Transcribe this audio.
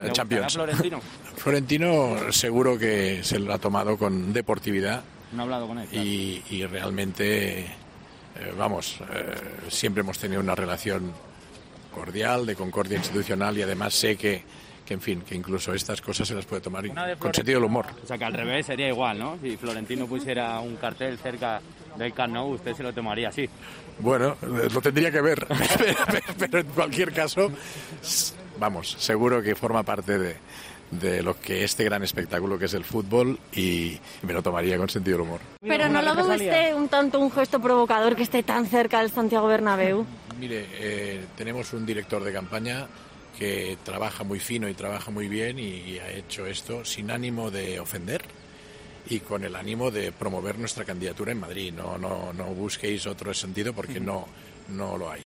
Champions. Florentino? Florentino seguro que se lo ha tomado con deportividad. No he hablado con él. Claro. Y realmente, siempre hemos tenido una relación cordial, de concordia institucional, y además sé que incluso estas cosas se las puede tomar con sentido del humor. O sea, que al revés sería igual, ¿no? Si Florentino pusiera un cartel cerca del Camp Nou, usted se lo tomaría así. Bueno, lo tendría que ver, pero en cualquier caso, seguro que forma parte de lo que este gran espectáculo que es el fútbol, y me lo tomaría con sentido del humor. Pero ¿no lo ve usted un gesto provocador que esté tan cerca del Santiago Bernabéu? Mire, tenemos un director de campaña que trabaja muy fino y trabaja muy bien, y ha hecho esto sin ánimo de ofender y con el ánimo de promover nuestra candidatura en Madrid. No busquéis otro sentido, porque no lo hay.